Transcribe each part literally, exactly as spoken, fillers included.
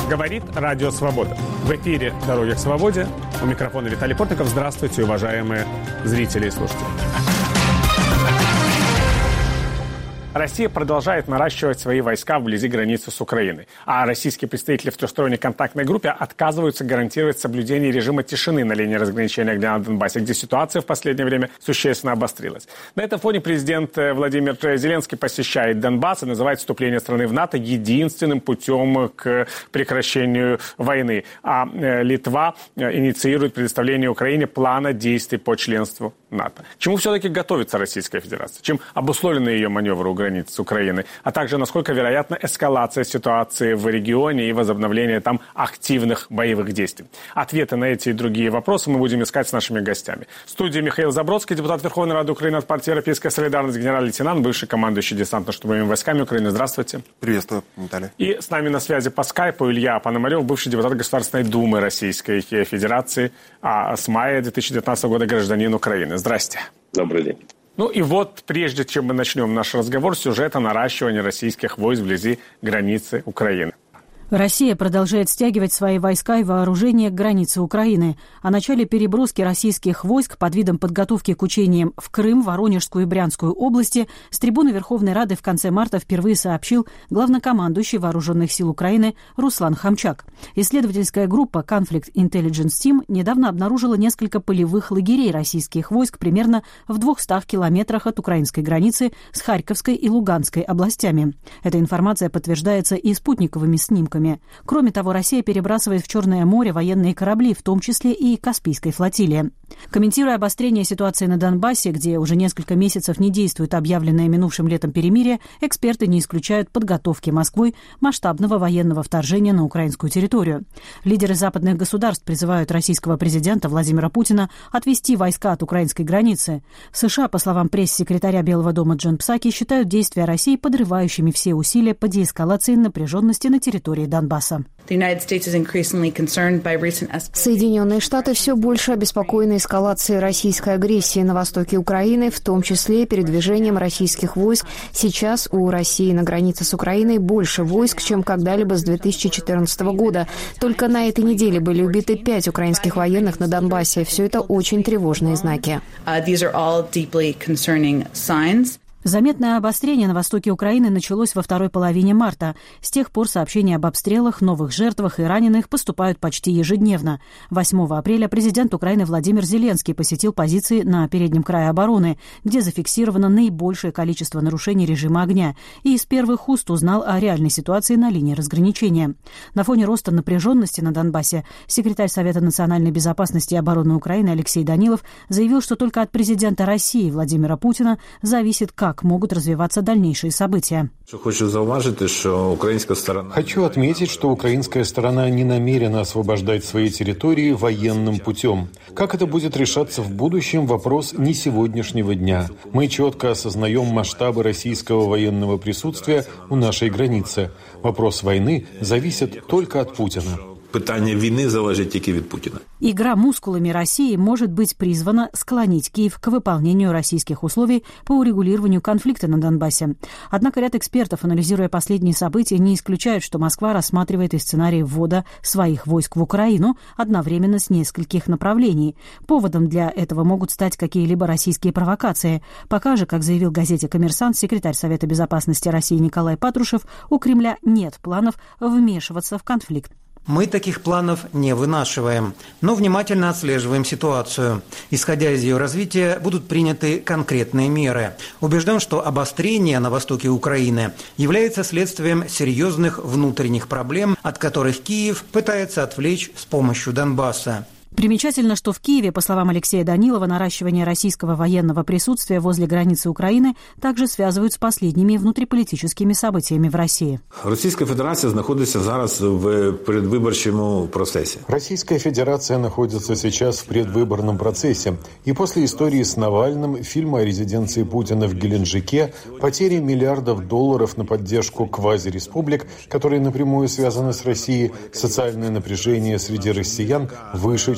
Говорит Радио Свобода. В эфире «Дороги к свободе». У микрофона Виталий Портников. Здравствуйте, уважаемые зрители и слушатели. Россия продолжает наращивать свои войска вблизи границы с Украиной. А российские представители в трехсторонней контактной группе отказываются гарантировать соблюдение режима тишины на линии разграничения огня на Донбассе, где ситуация в последнее время существенно обострилась. На этом фоне президент Владимир Зеленский посещает Донбасс и называет вступление страны в НАТО единственным путем к прекращению войны. А Литва инициирует предоставление Украине плана действий по членству НАТО. К чему все-таки готовится Российская Федерация? Чем обусловлены ее маневры у границ с Украиной? А также, насколько вероятна эскалация ситуации в регионе и возобновление там активных боевых действий? Ответы на эти и другие вопросы мы будем искать с нашими гостями. В студии Михаил Забродский, депутат Верховной Рады Украины от партии «Европейская солидарность», генерал-лейтенант, бывший командующий десантно-штурмовыми войсками Украины. Здравствуйте. Приветствую, Виталий. И с нами на связи по скайпу Илья Пономарев, бывший депутат Государственной Думы Российской Федерации, а с мая две тысячи девятнадцатого года гражданин Украины. Здрасте. Добрый день. Ну и вот, прежде чем мы начнем наш разговор, сюжет о наращивании российских войск вблизи границы Украины. Россия продолжает стягивать свои войска и вооружение к границе Украины. О начале переброски российских войск под видом подготовки к учениям в Крым, Воронежскую и Брянскую области с трибуны Верховной Рады в конце марта впервые сообщил главнокомандующий Вооруженных сил Украины Руслан Хомчак. Исследовательская группа Conflict Intelligence Team недавно обнаружила несколько полевых лагерей российских войск примерно в двухстах километрах от украинской границы с Харьковской и Луганской областями. Эта информация подтверждается и спутниковыми снимками. Кроме того, Россия перебрасывает в Черное море военные корабли, в том числе и Каспийской флотилии. Комментируя обострение ситуации на Донбассе, где уже несколько месяцев не действует объявленное минувшим летом перемирие, эксперты не исключают подготовки Москвой масштабного военного вторжения на украинскую территорию. Лидеры западных государств призывают российского президента Владимира Путина отвести войска от украинской границы. США, по словам пресс-секретаря Белого дома Джен Псаки, считают действия России подрывающими все усилия по деэскалации напряженности на территории Донбасса. Соединенные Штаты все больше обеспокоены эскалацией российской агрессии на востоке Украины, в том числе передвижением российских войск. Сейчас у России на границе с Украиной больше войск, чем когда-либо с две тысячи четырнадцатого года. Только на этой неделе были убиты пять украинских военных на Донбассе. Все это очень тревожные знаки. Заметное обострение на востоке Украины началось во второй половине марта. С тех пор сообщения об обстрелах, новых жертвах и раненых поступают почти ежедневно. восьмого апреля президент Украины Владимир Зеленский посетил позиции на переднем крае обороны, где зафиксировано наибольшее количество нарушений режима огня, и из первых уст узнал о реальной ситуации на линии разграничения. На фоне роста напряженности на Донбассе секретарь Совета национальной безопасности и обороны Украины Алексей Данилов заявил, что только от президента России Владимира Путина зависит, как Как могут развиваться дальнейшие события. Хочу отметить, что украинская сторона не намерена освобождать свои территории военным путем. Как это будет решаться в будущем, вопрос не сегодняшнего дня. Мы четко осознаем масштабы российского военного присутствия у нашей границы. Вопрос войны зависит только от Путина. Питання війни залежить тільки від Путіна. Игра мускулами России может быть призвана склонить Киев к выполнению российских условий по урегулированию конфликта на Донбассе. Однако ряд экспертов, анализируя последние события, не исключают, что Москва рассматривает и сценарий ввода своих войск в Украину одновременно с нескольких направлений. Поводом для этого могут стать какие-либо российские провокации. Пока же, как заявил газете «Коммерсант» секретарь Совета безопасности России Николай Патрушев, у Кремля нет планов вмешиваться в конфликт. Мы таких планов не вынашиваем, но внимательно отслеживаем ситуацию. Исходя из ее развития, будут приняты конкретные меры. Убежден, что обострение на востоке Украины является следствием серьезных внутренних проблем, от которых Киев пытается отвлечь с помощью Донбасса. Примечательно, что в Киеве, по словам Алексея Данилова, наращивание российского военного присутствия возле границы Украины также связывают с последними внутриполитическими событиями в России. Российская Федерация находится зараз в предвыборчем процессе. Российская Федерация находится сейчас в предвыборном процессе. И после истории с Навальным, фильма о резиденции Путина в Геленджике, потери миллиардов долларов на поддержку квазиреспублик, которые напрямую связаны с Россией, социальное напряжение среди россиян выше, чем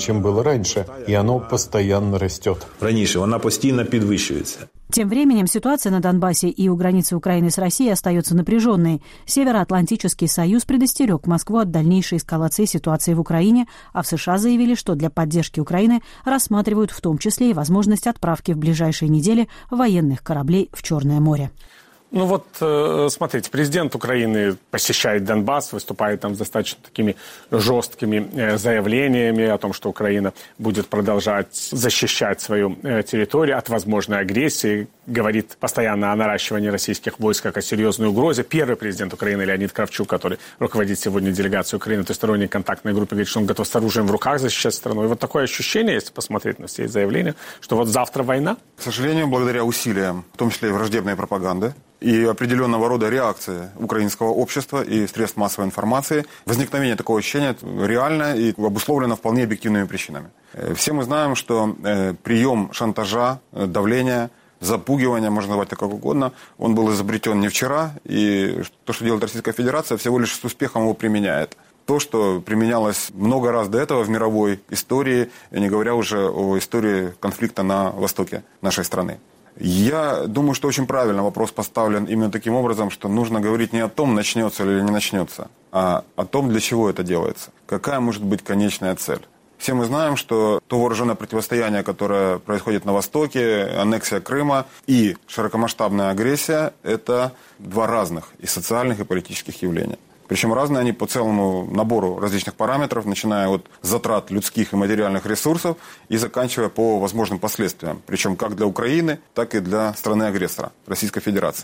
чем было раньше, и оно постоянно растет. Раньше она постоянно подвищивается. Тем временем ситуация на Донбассе и у границы Украины с Россией остается напряженной. Североатлантический союз предостерег Москву от дальнейшей эскалации ситуации в Украине, а в США заявили, что для поддержки Украины рассматривают в том числе и возможность отправки в ближайшие недели военных кораблей в Черное море. Ну вот, смотрите, президент Украины посещает Донбасс, выступает там с достаточно такими жесткими заявлениями о том, что Украина будет продолжать защищать свою территорию от возможной агрессии, говорит постоянно о наращивании российских войск как о серьезной угрозе. Первый президент Украины Леонид Кравчук, который руководит сегодня делегацией Украины, трехсторонней контактной группе, говорит, что он готов с оружием в руках защищать страну. И вот такое ощущение, если посмотреть на все эти заявления, что вот завтра война. К сожалению, благодаря усилиям, в том числе и враждебной пропаганды, и определенного рода реакции украинского общества и средств массовой информации, возникновение такого ощущения реально и обусловлено вполне объективными причинами. Все мы знаем, что прием шантажа, давления, запугивания, можно назвать так как угодно, он был изобретен не вчера, и то, что делает Российская Федерация, всего лишь с успехом его применяет. То, что применялось много раз до этого в мировой истории, не говоря уже о истории конфликта на востоке нашей страны. Я думаю, что очень правильно вопрос поставлен именно таким образом, что нужно говорить не о том, начнется или не начнется, а о том, для чего это делается. Какая может быть конечная цель. Все мы знаем, что то вооруженное противостояние, которое происходит на Востоке, аннексия Крыма и широкомасштабная агрессия – это два разных и социальных, и политических явления. Причем разные они по целому набору различных параметров, начиная от затрат людских и материальных ресурсов и заканчивая по возможным последствиям. Причем как для Украины, так и для страны-агрессора, Российской Федерации.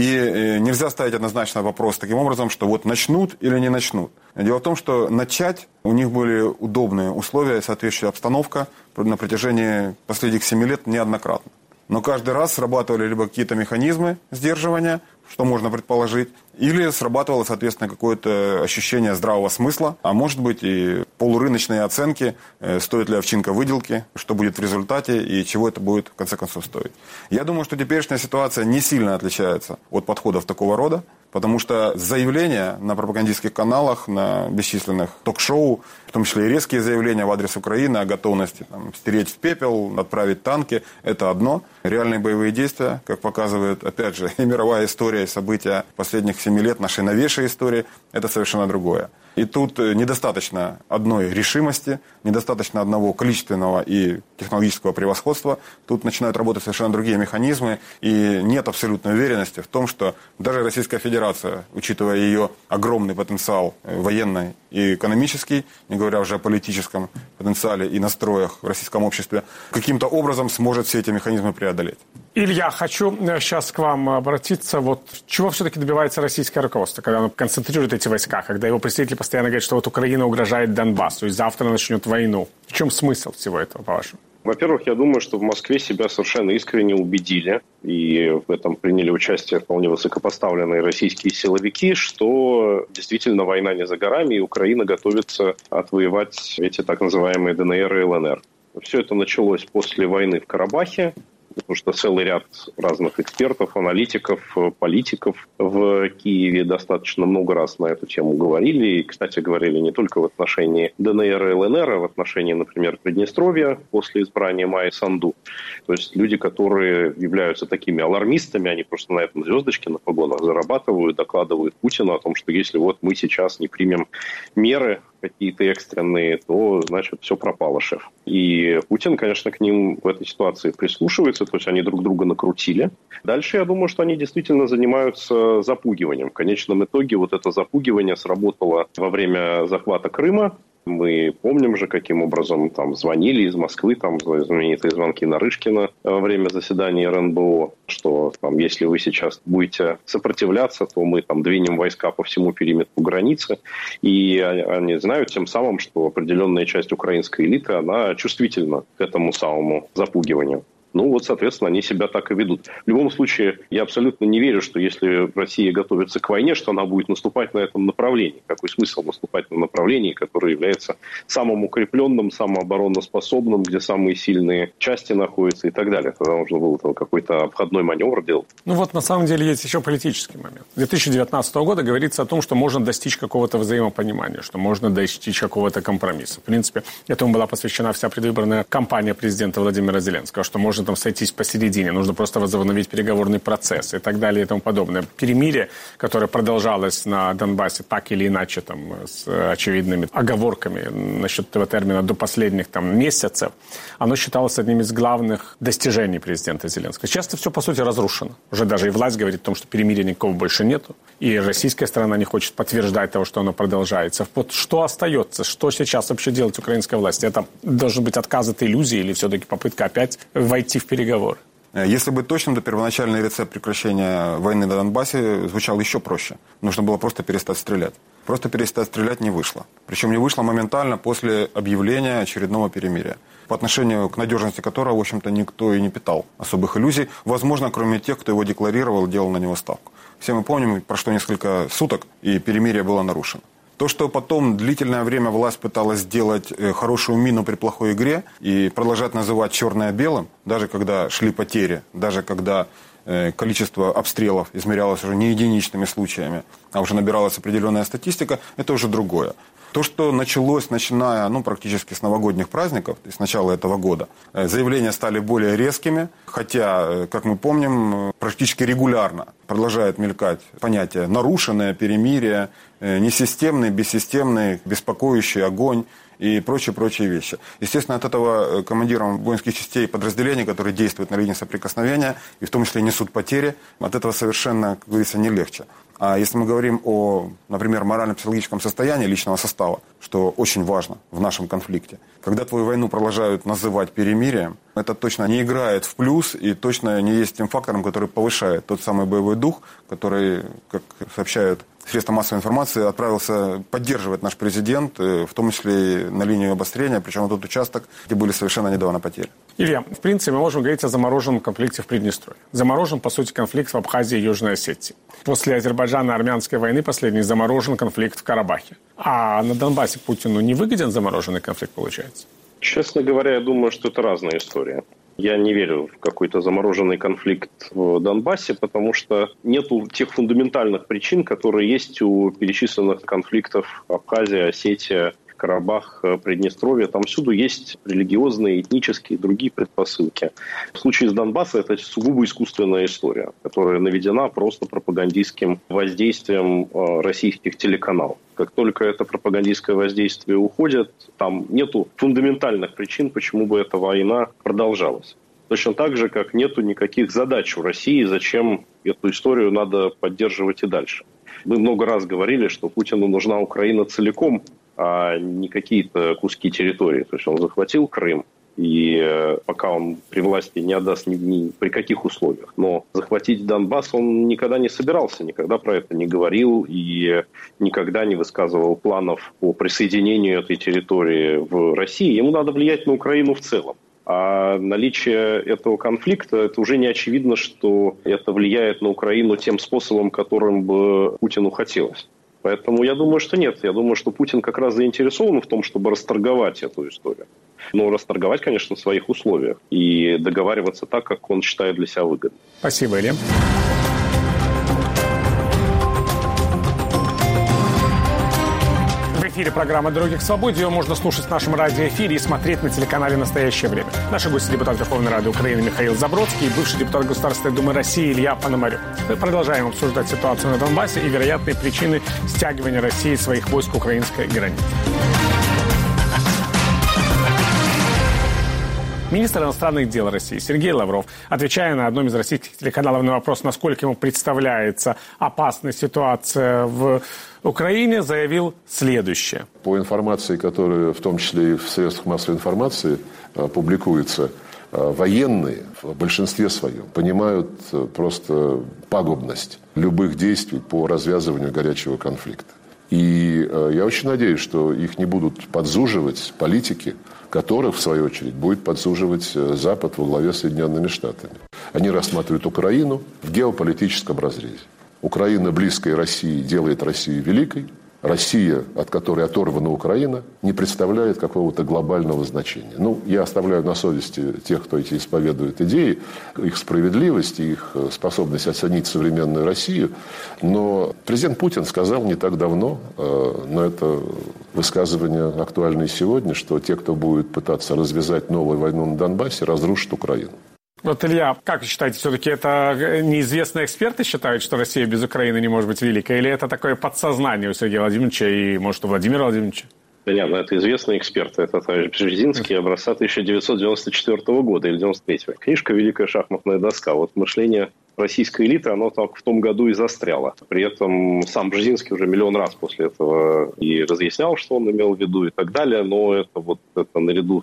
И нельзя ставить однозначно вопрос таким образом, что вот начнут или не начнут. Дело в том, что начать у них были удобные условия и соответствующая обстановка на протяжении последних семи лет неоднократно. Но каждый раз срабатывали либо какие-то механизмы сдерживания, что можно предположить, или срабатывало, соответственно, какое-то ощущение здравого смысла, а может быть и полурыночные оценки, стоит ли овчинка выделки, что будет в результате и чего это будет в конце концов стоить. Я думаю, что теперешняя ситуация не сильно отличается от подходов такого рода, потому что заявления на пропагандистских каналах, на бесчисленных ток-шоу, в том числе и резкие заявления в адрес Украины о готовности там, стереть в пепел, отправить танки, это одно. Реальные боевые действия, как показывает, опять же, и мировая история, и события последних семи лет, нашей новейшей истории, это совершенно другое. И тут недостаточно одной решимости, недостаточно одного количественного и технологического превосходства. Тут начинают работать совершенно другие механизмы, и нет абсолютной уверенности в том, что даже Российская Федерация, учитывая ее огромный потенциал военный и экономический, не говоря уже о политическом потенциале и настроях в российском обществе, каким-то образом сможет все эти механизмы преодолеть. Илья, хочу сейчас к вам обратиться. Вот чего все-таки добивается российское руководство, когда оно концентрирует эти войска, когда его представители постоянно говорят, что вот Украина угрожает Донбассу и завтра начнет войну. В чем смысл всего этого, по-вашему? Во-первых, я думаю, что в Москве себя совершенно искренне убедили, и в этом приняли участие вполне высокопоставленные российские силовики, что действительно война не за горами, и Украина готовится отвоевать эти так называемые ДНР и ЛНР. Все это началось после войны в Карабахе, потому что целый ряд разных экспертов, аналитиков, политиков в Киеве достаточно много раз на эту тему говорили. И, кстати, говорили не только в отношении ДНР и ЛНР, а в отношении, например, Приднестровья после избрания Майи Санду. То есть люди, которые являются такими алармистами, они просто на этом звездочки на погонах зарабатывают, докладывают Путину о том, что если вот мы сейчас не примем меры какие-то экстренные, то, значит, все пропало, шеф. И Путин, конечно, к ним в этой ситуации прислушивается, то есть они друг друга накрутили. Дальше, я думаю, что они действительно занимаются запугиванием. В конечном итоге вот это запугивание сработало во время захвата Крыма. Мы помним же, каким образом там звонили из Москвы, там знаменитые звонки Нарышкина во время заседания эр эн бэ о, что там, если вы сейчас будете сопротивляться, то мы там двинем войска по всему периметру границы. И они знают тем самым, что определенная часть украинской элиты, она чувствительна к этому самому запугиванию. Ну вот, соответственно, они себя так и ведут. В любом случае, я абсолютно не верю, что если Россия готовится к войне, что она будет наступать на этом направлении. Какой смысл наступать на направлении, которое является самым укрепленным, самым обороноспособным, где самые сильные части находятся и так далее. Тогда нужно было там какой-то обходной маневр делать. Ну вот на самом деле есть еще политический момент. С две тысячи девятнадцатого года говорится о том, что можно достичь какого-то взаимопонимания, что можно достичь какого-то компромисса. В принципе, этому была посвящена вся предвыборная кампания президента Владимира Зеленского, что можно там сойтись посередине, нужно просто возобновить переговорный процесс и так далее и тому подобное. Перемирие, которое продолжалось на Донбассе так или иначе, там, с очевидными оговорками насчет этого термина до последних там, месяцев, оно считалось одним из главных достижений президента Зеленского. Сейчас это все, по сути, разрушено. Уже даже и власть говорит о том, что перемирия никакого больше нету, и российская сторона не хочет подтверждать того, что оно продолжается. Вот что остается? Что сейчас вообще делать украинской власти? Это должен быть отказ от иллюзии или все-таки попытка опять войти в переговоры? Если быть точным, то первоначальный рецепт прекращения войны на Донбассе звучал еще проще. Нужно было просто перестать стрелять. Просто перестать стрелять не вышло. Причем не вышло моментально после объявления очередного перемирия, по отношению к надежности которого, в общем-то, никто и не питал особых иллюзий. Возможно, кроме тех, кто его декларировал и делал на него ставку. Все мы помним, прошло несколько суток, и перемирие было нарушено. То, что потом длительное время власть пыталась сделать хорошую мину при плохой игре и продолжать называть черное белым, даже когда шли потери, даже когда количество обстрелов измерялось уже не единичными случаями, а уже набиралась определенная статистика, это уже другое. То, что началось, начиная ну, практически с новогодних праздников, то есть с начала этого года, заявления стали более резкими, хотя, как мы помним, практически регулярно продолжает мелькать понятие «нарушенное перемирие», «несистемный», «бессистемный», «беспокоящий огонь» и прочие-прочие вещи. Естественно, от этого командирам воинских частей и подразделений, которые действуют на линии соприкосновения, и в том числе несут потери, от этого совершенно, как говорится, не легче. А если мы говорим о, например, морально-психологическом состоянии личного состава, что очень важно в нашем конфликте, когда твою войну продолжают называть перемирием, это точно не играет в плюс и точно не есть тем фактором, который повышает тот самый боевой дух, который, как сообщают средства массовой информации, отправился поддерживать наш президент, в том числе и на линию обострения, причем на тот участок, где были совершенно недавно потери. Илья, в принципе, мы можем говорить о замороженном конфликте в Приднестровье. Заморожен, по сути, конфликт в Абхазии и Южной Осетии. После Азербайджано-армянской войны последний заморожен конфликт в Карабахе. А на Донбассе Путину не выгоден замороженный конфликт, получается? Честно говоря, я думаю, что это разная история. Я не верю в какой-то замороженный конфликт в Донбассе, потому что нету тех фундаментальных причин, которые есть у перечисленных конфликтов Абхазия, Осетия, Карабах, Приднестровье. Там всюду есть религиозные, этнические и другие предпосылки. В случае с Донбассом это сугубо искусственная история, которая наведена просто пропагандистским воздействием российских телеканалов. Как только это пропагандистское воздействие уходит, там нету фундаментальных причин, почему бы эта война продолжалась. Точно так же, как нету никаких задач у России, зачем эту историю надо поддерживать и дальше. Мы много раз говорили, что Путину нужна Украина целиком, а не какие-то куски территории. То есть он захватил Крым, и пока он при власти не отдаст ни, ни при каких условиях. Но захватить Донбасс он никогда не собирался, никогда про это не говорил и никогда не высказывал планов по присоединению этой территории в России. Ему надо влиять на Украину в целом. А наличие этого конфликта, это уже не очевидно, что это влияет на Украину тем способом, которым бы Путину хотелось. Поэтому я думаю, что нет. Я думаю, что Путин как раз заинтересован в том, чтобы расторговать эту историю. Но расторговать, конечно, в своих условиях. И договариваться так, как он считает для себя выгодным. Спасибо, Илья. В эфире программа «Дороги к свободе». Ее можно слушать в нашем радиоэфире и смотреть на телеканале «Настоящее время». Наши гости — депутат Верховной Рады Украины Михаил Забродский и бывший депутат Государственной Думы России Илья Пономарев. Мы продолжаем обсуждать ситуацию на Донбассе и вероятные причины стягивания России своих войск к украинской границе. Министр иностранных дел России Сергей Лавров, отвечая на одном из российских телеканалов на вопрос, насколько ему представляется опасная ситуация в Украине, заявил следующее. По информации, которая в том числе и в средствах массовой информации публикуется, военные в большинстве своем понимают просто пагубность любых действий по развязыванию горячего конфликта. И я очень надеюсь, что их не будут подзуживать политики, которых, в свою очередь, будет подзуживать Запад во главе с Соединенными Штатами. Они рассматривают Украину в геополитическом разрезе. Украина, близкая России, делает Россию великой. Россия, от которой оторвана Украина, не представляет какого-то глобального значения. Ну, я оставляю на совести тех, кто эти исповедует идеи, их справедливость, их способность оценить современную Россию. Но президент Путин сказал не так давно, но это высказывание актуально и сегодня, что те, кто будет пытаться развязать новую войну на Донбассе, разрушат Украину. Вот, Илья, как вы считаете, все-таки это неизвестные эксперты считают, что Россия без Украины не может быть великой? Или это такое подсознание у Сергея Владимировича и, может, у Владимира Владимировича? Да нет, ну это известные эксперты. Это товарищ Бжезинский, образца тысяча девятьсот девяносто четвёртого года или девяносто третьего. Книжка «Великая шахматная доска». Вот мышление российской элиты, оно так в том году и застряло. При этом сам Бжезинский уже миллион раз после этого и разъяснял, что он имел в виду и так далее. Но это вот это наряду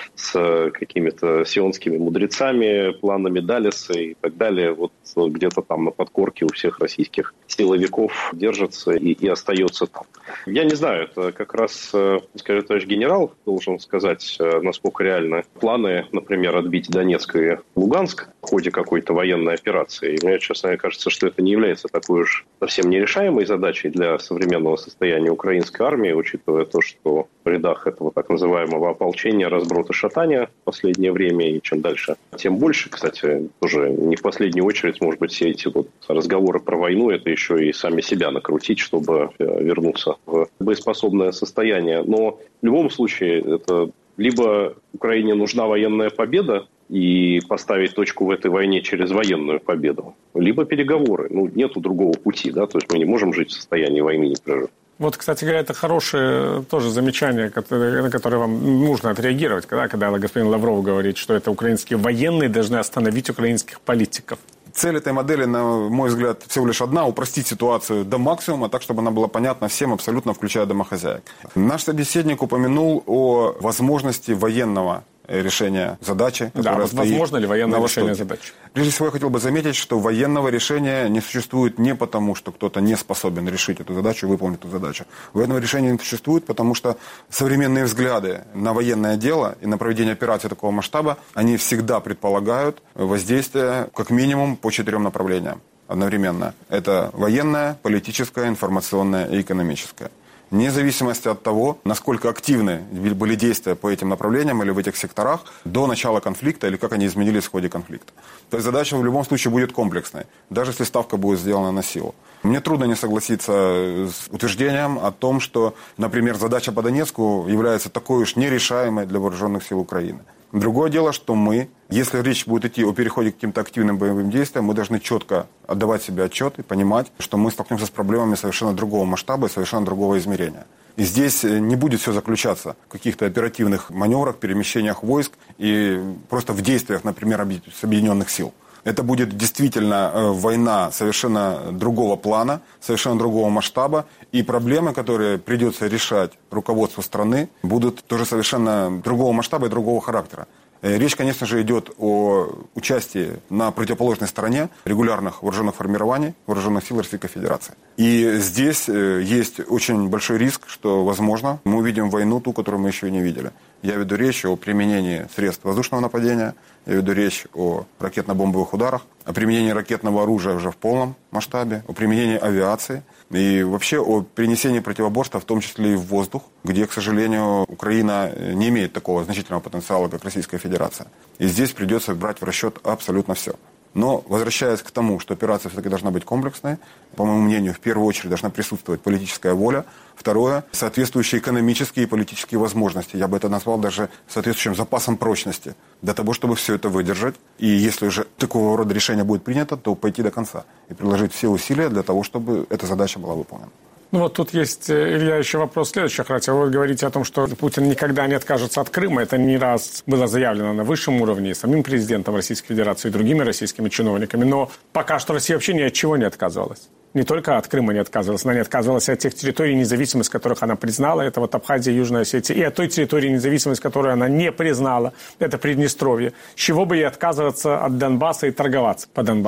с какими-то сионскими мудрецами, планами Даллеса и так далее, вот где-то там на подкорке у всех российских силовиков держится и, и остается там. Я не знаю, это как раз, скажем, товарищ генерал должен сказать, насколько реальны планы, например, отбить Донецк и Луганск в ходе какой-то военной операции. И мне, честно говоря, кажется, что это не является такой уж совсем нерешаемой задачей для современного состояния украинской армии, учитывая то, что в рядах этого так называемого ополчения разброд и шатания в последнее время, и чем дальше, тем больше. Кстати, тоже не в последнюю очередь, может быть, все эти вот разговоры про войну, это еще и сами себя накрутить, чтобы вернуться в боеспособное состояние. Но в любом случае, это либо Украине нужна военная победа, и поставить точку в этой войне через военную победу, либо переговоры. Ну, нету другого пути, да, то есть мы не можем жить в состоянии войны непрерывно. Вот, кстати говоря, это хорошее тоже замечание, на которое вам нужно отреагировать, когда, когда господин Лавров говорит, что это украинские военные должны остановить украинских политиков. Цель этой модели, на мой взгляд, всего лишь одна – упростить ситуацию до максимума, так, чтобы она была понятна всем, абсолютно включая домохозяек. Наш собеседник упомянул о возможности военного решения задачи, которая да, стоит. Возможно ли военное решение задачи? Прежде всего, я хотел бы заметить, что военного решения не существует не потому, что кто-то не способен решить эту задачу, выполнить эту задачу. Военного решения не существует, потому что современные взгляды на военное дело и на проведение операций такого масштаба, они всегда предполагают воздействие как минимум по четырем направлениям одновременно. Это военное, политическое, информационное и экономическое. Вне зависимости от того, насколько активны были действия по этим направлениям или в этих секторах до начала конфликта, или как они изменились в ходе конфликта. То есть задача в любом случае будет комплексной, даже если ставка будет сделана на силу. Мне трудно не согласиться с утверждением о том, что, например, задача по Донецку является такой уж нерешаемой для вооруженных сил Украины. Другое дело, что мы, если речь будет идти о переходе к каким-то активным боевым действиям, мы должны четко отдавать себе отчет и понимать, что мы столкнемся с проблемами совершенно другого масштаба и совершенно другого измерения. И здесь не будет все заключаться в каких-то оперативных маневрах, перемещениях войск и просто в действиях, например, с объединенных сил. Это будет действительно война совершенно другого плана, совершенно другого масштаба. И проблемы, которые придется решать руководству страны, будут тоже совершенно другого масштаба и другого характера. Речь, конечно же, идет о участии на противоположной стороне регулярных вооруженных формирований вооруженных сил Российской Федерации. И здесь есть очень большой риск, что, возможно, мы увидим войну, ту, которую мы еще и не видели. Я веду речь о применении средств воздушного нападения, я веду речь о ракетно-бомбовых ударах, о применении ракетного оружия уже в полном масштабе, о применении авиации и вообще о перенесении противоборства, в том числе и в воздух, где, к сожалению, Украина не имеет такого значительного потенциала, как Российская Федерация. И здесь придется брать в расчет абсолютно все. Но, возвращаясь к тому, что операция все-таки должна быть комплексной, по моему мнению, в первую очередь должна присутствовать политическая воля. Второе, соответствующие экономические и политические возможности. Я бы это назвал даже соответствующим запасом прочности для того, чтобы все это выдержать. И если уже такого рода решение будет принято, то пойти до конца и приложить все усилия для того, чтобы эта задача была выполнена. Ну вот тут есть, Илья, еще вопрос следующий. Хотя вы говорите о том, что Путин никогда не откажется от Крыма. Это не раз было заявлено на высшем уровне и самим президентом Российской Федерации, и другими российскими чиновниками. Но пока что Россия вообще ни от чего не отказывалась. Не только от Крыма не отказывалась, она не отказывалась от тех территорий, независимость которых она признала. Это вот Абхазия, Южная Осетия. И от той территории, независимость которую она не признала. Это Приднестровье. С чего бы ей отказываться от Донбасса и торговаться по Донбассу?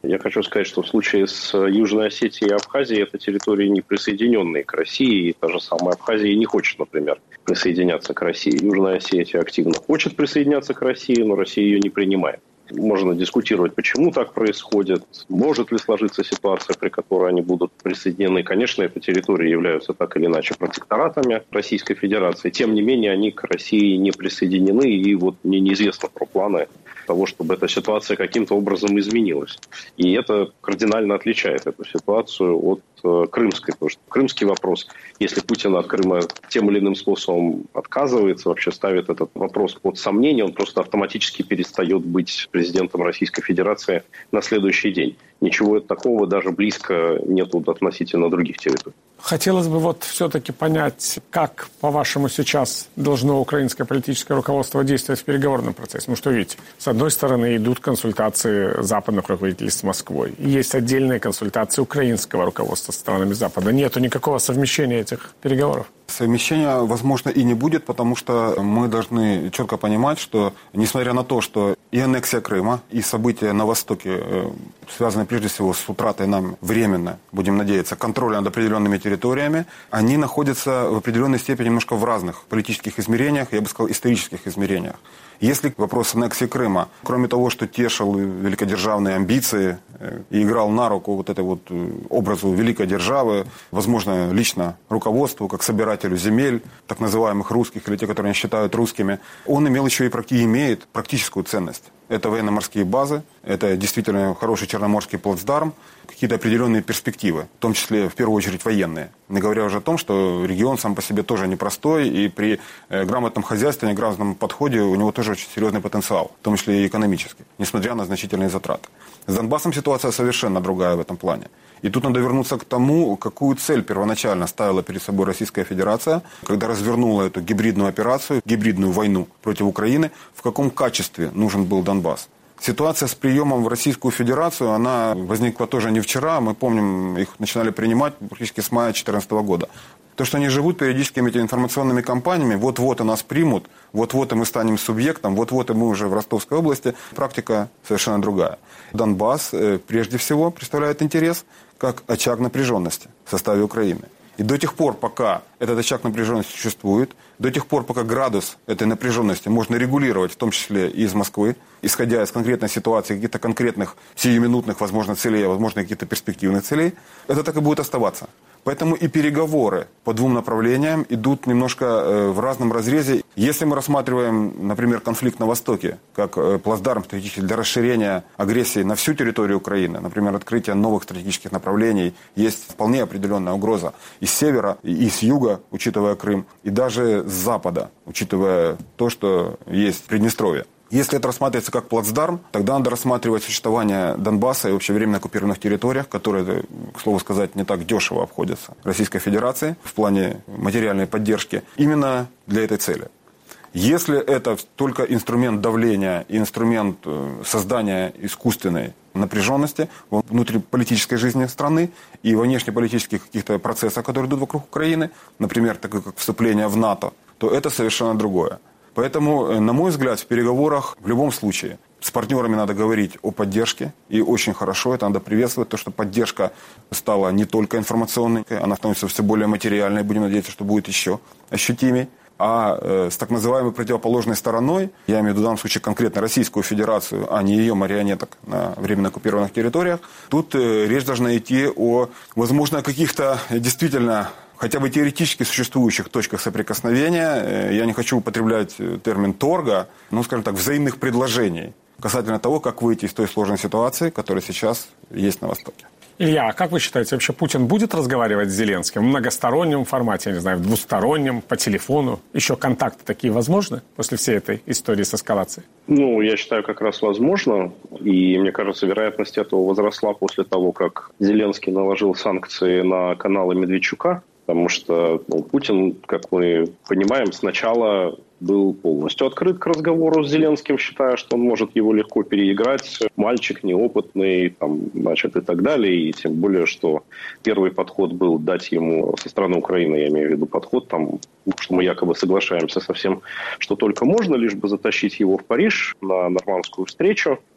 Я хочу сказать, что в случае с Южной Осетией и Абхазией это территории, не присоединенные к России. И та же самая Абхазия не хочет, например, присоединяться к России. Южная Осетия активно хочет присоединяться к России, но Россия ее не принимает. Можно дискутировать, почему так происходит, может ли сложиться ситуация, при которой они будут присоединены. Конечно, эти территории являются так или иначе протекторатами Российской Федерации. Тем не менее, они к России не присоединены, и вот мне неизвестно про планы того, чтобы эта ситуация каким-то образом изменилась. И это кардинально отличает эту ситуацию от э, крымской. Потому что крымский вопрос, если Путин от Крыма тем или иным способом отказывается, вообще ставит этот вопрос под сомнение, он просто автоматически перестает быть президентом Российской Федерации на следующий день. Ничего такого даже близко нету относительно других территорий. Хотелось бы вот все-таки понять, как, по-вашему, сейчас должно украинское политическое руководство действовать в переговорном процессе. Ну что, видите, с одной стороны идут консультации западных руководителей с Москвой. Есть отдельные консультации украинского руководства с странами Запада. Нету никакого совмещения этих переговоров. Совмещения, возможно, и не будет, потому что мы должны четко понимать, что, несмотря на то, что и аннексия Крыма, и события на Востоке связаны прежде всего с утратой нам временно, будем надеяться, контроля над определенными территориями, они находятся в определенной степени немножко в разных политических измерениях, я бы сказал, исторических измерениях. Если вопрос аннексии Крыма, кроме того, что тешил великодержавные амбиции и играл на руку вот этой вот образу великой державы, возможно, лично руководству, как собирателю земель, так называемых русских, или те, которые они считают русскими, он имел еще и, и имеет практическую ценность. Это военно-морские базы, это действительно хороший черноморский плацдарм, какие-то определенные перспективы, в том числе, в первую очередь, военные. Не говоря уже о том, что регион сам по себе тоже непростой, и при э, грамотном хозяйстве, грамотном подходе у него тоже очень серьезный потенциал, в том числе и экономический, несмотря на значительные затраты. С Донбассом ситуация совершенно другая в этом плане. И тут надо вернуться к тому, какую цель первоначально ставила перед собой Российская Федерация, когда развернула эту гибридную операцию, гибридную войну против Украины, в каком качестве нужен был Донбасс. Ситуация с приемом в Российскую Федерацию, она возникла тоже не вчера, мы помним, их начинали принимать практически с мая две тысячи четырнадцатого года. То, что они живут периодически этими информационными кампаниями, вот-вот и нас примут, вот-вот и мы станем субъектом, вот-вот и мы уже в Ростовской области, практика совершенно другая. Донбасс, прежде всего, представляет интерес как очаг напряженности в составе Украины. И до тех пор, пока этот очаг напряженности существует, до тех пор, пока градус этой напряженности можно регулировать, в том числе и из Москвы, исходя из конкретной ситуации, каких-то конкретных сиюминутных, возможно, целей, а возможно, каких-то перспективных целей, это так и будет оставаться. Поэтому и переговоры по двум направлениям идут немножко э, в разном разрезе. Если мы рассматриваем, например, конфликт на Востоке, как э, плацдарм стратегический для расширения агрессии на всю территорию Украины, например, открытие новых стратегических направлений, есть вполне определенная угроза и с севера, и с юга, учитывая Крым, и даже с запада, учитывая то, что есть в Приднестровье. Если это рассматривается как плацдарм, тогда надо рассматривать существование Донбасса и вообще временно оккупированных территориях, которые, к слову сказать, не так дешево обходятся Российской Федерации в плане материальной поддержки, именно для этой цели. Если это только инструмент давления и инструмент создания искусственной напряженности в внутриполитической жизни страны и во внешнеполитических каких-то процессах, которые идут вокруг Украины, например, такое как вступление в НАТО, то это совершенно другое. Поэтому, на мой взгляд, в переговорах в любом случае с партнерами надо говорить о поддержке. И очень хорошо, это надо приветствовать, то, что поддержка стала не только информационной, она становится все более материальной, будем надеяться, что будет еще ощутимей. А э, с так называемой противоположной стороной, я имею в виду в данном случае конкретно Российскую Федерацию, а не ее марионеток на временно оккупированных территориях, тут э, речь должна идти о, возможно, каких-то действительно хотя бы теоретически существующих точках соприкосновения. Я не хочу употреблять термин торга, но, скажем так, взаимных предложений касательно того, как выйти из той сложной ситуации, которая сейчас есть на Востоке. Илья, а как вы считаете, вообще Путин будет разговаривать с Зеленским в многостороннем формате, я не знаю, в двустороннем, по телефону? Еще контакты такие возможны после всей этой истории с эскалацией? Ну, я считаю, как раз возможно. И, мне кажется, вероятность этого возросла после того, как Зеленский наложил санкции на каналы Медведчука. Потому что ну, Путин, как мы понимаем, сначала был полностью открыт к разговору с Зеленским, считая, что он может его легко переиграть. Мальчик неопытный, там, значит, и так далее. И тем более, что первый подход был дать ему со стороны Украины, я имею в виду подход, там, что мы якобы соглашаемся со всем, что только можно, лишь бы затащить его в Париж на нормандскую встречу.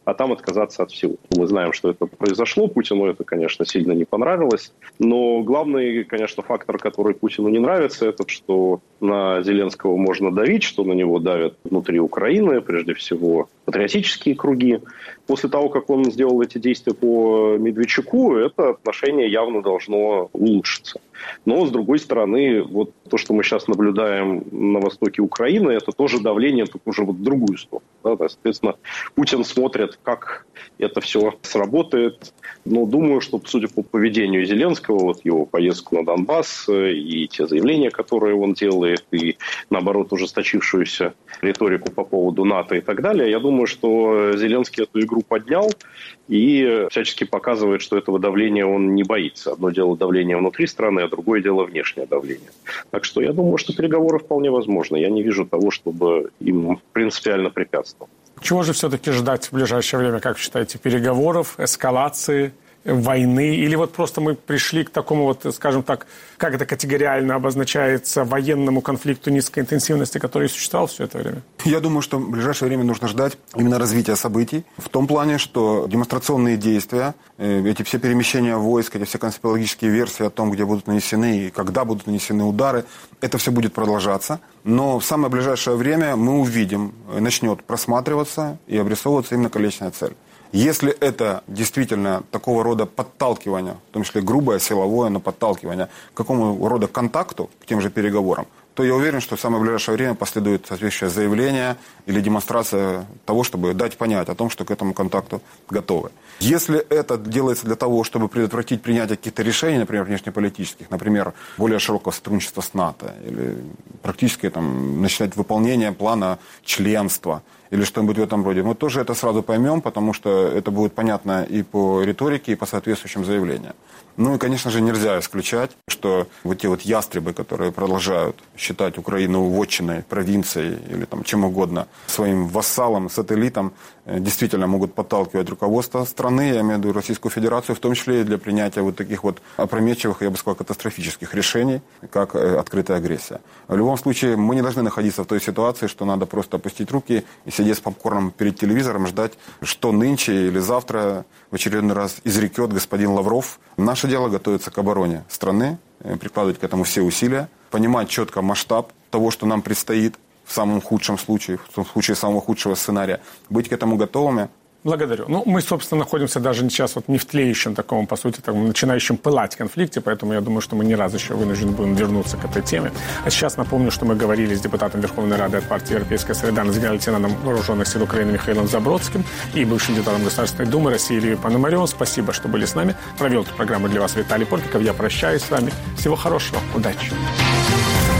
а там отказаться от всего. Мы знаем, что это произошло. Путину это, конечно, сильно не понравилось. Но главный, конечно, фактор, который Путину не нравится, это что на Зеленского можно давить, что на него давят внутри Украины, прежде всего патриотические круги. После того, как он сделал эти действия по Медведчуку, это отношение явно должно улучшиться. Но, с другой стороны, вот то, что мы сейчас наблюдаем на востоке Украины, это тоже давление, только уже вот в другую сторону. Да? Соответственно, Путин смотрит, как это все сработает. Но думаю, что, судя по поведению Зеленского, вот его поездку на Донбасс и те заявления, которые он делает, и, наоборот, ужесточившуюся риторику по поводу НАТО и так далее, я думаю, что Зеленский эту игру поднял и всячески показывает, что этого давления он не боится. Одно дело давление внутри страны, а другое дело внешнее давление. Так что я думаю, что переговоры вполне возможны. Я не вижу того, чтобы им принципиально препятствовать. Чего же все-таки ждать в ближайшее время, как вы считаете, переговоров, эскалации, войны? Или вот просто мы пришли к такому, вот, скажем так, как это категориально обозначается, военному конфликту низкой интенсивности, который существовал все это время? Я думаю, что в ближайшее время нужно ждать именно развития событий. В том плане, что демонстрационные действия, эти все перемещения войск, эти все конспирологические версии о том, где будут нанесены и когда будут нанесены удары, это все будет продолжаться. Но в самое ближайшее время мы увидим, начнет просматриваться и обрисовываться именно конечная цель. Если это действительно такого рода подталкивание, в том числе грубое, силовое, но подталкивание к какому рода контакту, к тем же переговорам, то я уверен, что в самое ближайшее время последует соответствующее заявление или демонстрация того, чтобы дать понять о том, что к этому контакту готовы. Если это делается для того, чтобы предотвратить принятие каких-то решений, например, внешнеполитических, например, более широкого сотрудничества с НАТО, или практически там, начинать выполнение плана членства, или что-нибудь в этом роде, мы тоже это сразу поймем, потому что это будет понятно и по риторике, и по соответствующим заявлениям. Ну и, конечно же, нельзя исключать, что вот те вот ястребы, которые продолжают считать Украину вотчиной, провинцией или там чем угодно, своим вассалом, сателлитом, действительно могут подталкивать руководство страны, я имею в виду Российскую Федерацию, в том числе и для принятия вот таких вот опрометчивых, я бы сказал, катастрофических решений, как открытая агрессия. В любом случае, мы не должны находиться в той ситуации, что надо просто опустить руки и сидеть с попкорном перед телевизором, ждать, что нынче или завтра в очередной раз изрекет господин Лавров. Наше дело готовиться к обороне страны, прикладывать к этому все усилия, понимать четко масштаб того, что нам предстоит в самом худшем случае, в случае самого худшего сценария, быть к этому готовыми. Благодарю. Ну, мы, собственно, находимся даже сейчас вот не в тлеющем таком, по сути, таком начинающем пылать конфликте, поэтому я думаю, что мы не раз еще вынуждены будем вернуться к этой теме. А сейчас напомню, что мы говорили с депутатом Верховной Рады от партии «Европейская солидарность», генерал-лейтенантом Вооруженных сил Украины Михаилом Забродским и бывшим депутатом Государственной Думы России Ильей Пономаревым. Спасибо, что были с нами. Провел эту программу для вас Виталий Портников. Я прощаюсь с вами. Всего хорошего. Удачи.